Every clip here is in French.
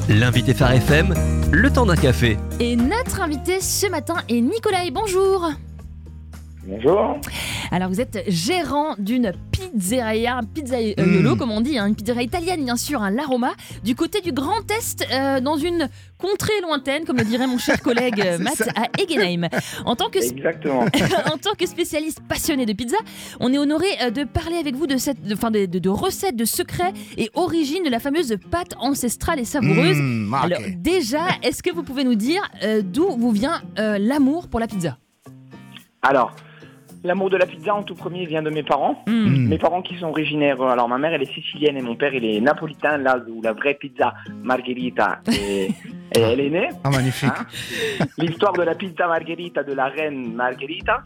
L'invité Phare FM, le temps d'un café. Et notre invité ce matin est Nicolai. Bonjour. Bonjour. Alors vous êtes gérant d'une pizzeria, un pizzaiolo comme on dit, une pizzeria italienne bien sûr, l'Aroma, du côté du Grand Est, dans une contrée lointaine, comme le dirait mon cher collègue Matt, à Egenheim. Exactement. En tant que spécialiste passionné de pizza, on est honoré de parler avec vous de recettes, de secrets et origines de la fameuse pâte ancestrale et savoureuse. Alors déjà, est-ce que vous pouvez nous dire d'où vous vient l'amour pour la pizza ? Alors, l'amour de la pizza en tout premier vient de mes parents. Mes parents qui sont originaires, alors ma mère elle est sicilienne et mon père il est napolitain, là où la vraie pizza margherita elle est née. Ah, magnifique. L'histoire de la pizza margherita de la reine Margherita.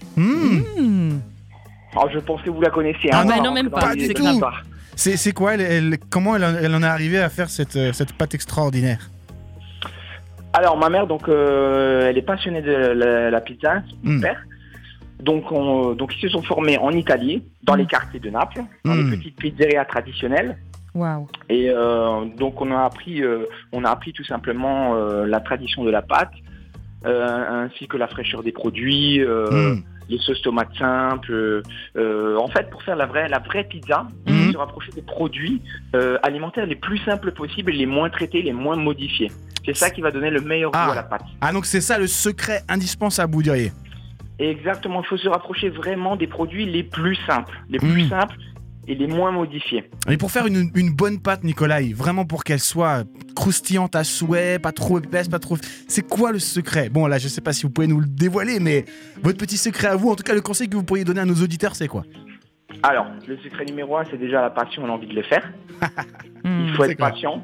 Alors je pense que vous la connaissez. Ah non, même pas du tout. C'est quoi, comment elle en est arrivée à faire cette pâte extraordinaire? Alors ma mère donc elle est passionnée de la pizza, mon père. Donc ils se sont formés en Italie, dans les quartiers de Naples, dans les petites pizzerias traditionnelles. Wow. Et donc on a appris tout simplement la tradition de la pâte, ainsi que la fraîcheur des produits, les sauces tomates simples. En fait, pour faire la vraie pizza, il faut se rapprocher des produits alimentaires les plus simples possibles, les moins traités, les moins modifiés. C'est ça qui va donner le meilleur goût à la pâte. Ah, donc c'est ça le secret indispensable, vous diriez? Exactement, il faut se rapprocher vraiment des produits les plus simples et les moins modifiés. Et pour faire une bonne pâte, Nicolai, vraiment pour qu'elle soit croustillante à souhait, pas trop épaisse, pas trop... C'est quoi le secret? Bon, là, je sais pas si vous pouvez nous le dévoiler, mais votre petit secret à vous, en tout cas, le conseil que vous pourriez donner à nos auditeurs, c'est quoi? Alors, le secret numéro 1, c'est déjà la passion et l'envie de le faire. Il faut être patient.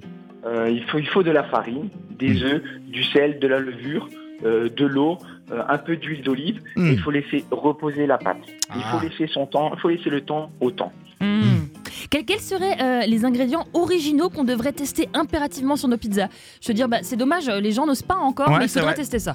Il faut de la farine, des œufs, du sel, de la levure, de l'eau, un peu d'huile d'olive. Et il faut laisser reposer la pâte. Il faut laisser le temps au temps. Quels seraient les ingrédients originaux qu'on devrait tester impérativement sur nos pizzas? Je veux dire, c'est dommage, les gens n'osent pas encore, mais il faudrait tester ça.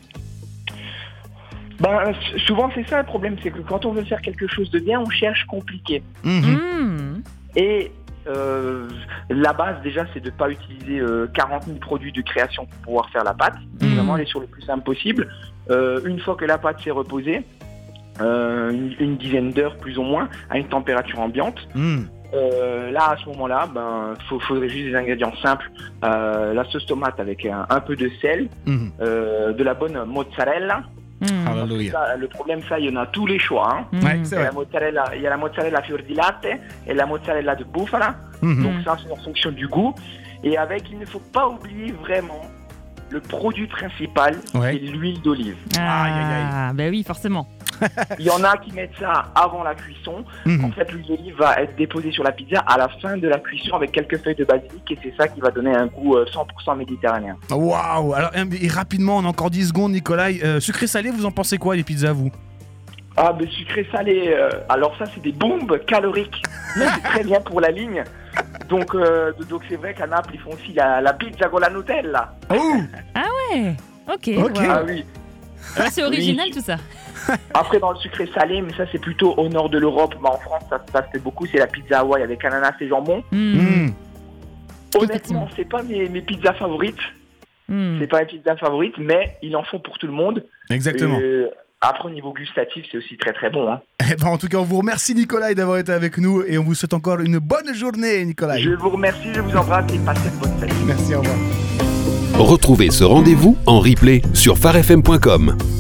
Souvent c'est ça le problème, c'est que quand on veut faire quelque chose de bien, on cherche compliqué. Et la base déjà c'est de ne pas utiliser 40 000 produits de création pour pouvoir faire la pâte. Vraiment aller sur le plus simple possible. Une fois que la pâte s'est reposée, une dizaine d'heures plus ou moins à une température ambiante, là à ce moment-là faudrait juste des ingrédients simples, la sauce tomate avec un peu de sel, de la bonne mozzarella. Le problème, ça, il y en a tous les choix. C'est vrai. Il y a la mozzarella fior di latte et la mozzarella de bufala. Donc ça, c'est en fonction du goût. Et il ne faut pas oublier vraiment le produit principal, c'est l'huile d'olive. Oui, forcément. Il y en a qui mettent ça avant la cuisson. En fait, l'huile d'olive va être déposée sur la pizza à la fin de la cuisson avec quelques feuilles de basilic et c'est ça qui va donner un goût 100% méditerranéen. Waouh! Alors, et rapidement, on a encore 10 secondes, Nicolai. Sucré-salé, vous en pensez quoi, les pizzas, vous? Sucré-salé, alors ça, c'est des bombes caloriques. Mais c'est très bien pour la ligne. Donc c'est vrai qu'à Naples, ils font aussi la pizza con la Nutella. Ah ouais. Ok. Ah oui. C'est original tout ça. Après dans le sucré salé, mais ça c'est plutôt au nord de l'Europe, mais en France ça se fait beaucoup, c'est la pizza Hawaï avec ananas et jambon. Honnêtement, c'est pas mes pizzas favorites. C'est pas mes pizzas favorites, mais ils en font pour tout le monde. Exactement. Après au niveau gustatif, c'est aussi très très bon. En tout cas, on vous remercie Nicolai d'avoir été avec nous et on vous souhaite encore une bonne journée, Nicolai. Je vous remercie, je vous embrasse et passez une bonne fête. Merci, au revoir. Retrouvez ce rendez-vous en replay sur pharefm.com.